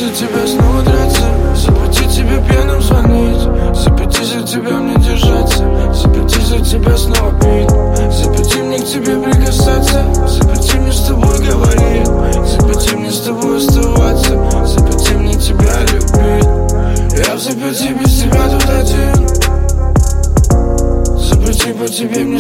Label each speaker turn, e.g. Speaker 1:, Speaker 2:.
Speaker 1: за тебя снова драться, запрети тебе пьяным звонить, запрети за тебя мне держаться, запрети за тебя снова пить, запрети мне к тебе прикасаться, запрети мне с тобой говорить, запрети мне с тобой оставаться, запрети мне тебя любить. Я в заперти без тебя тут один, запрети по тебе мне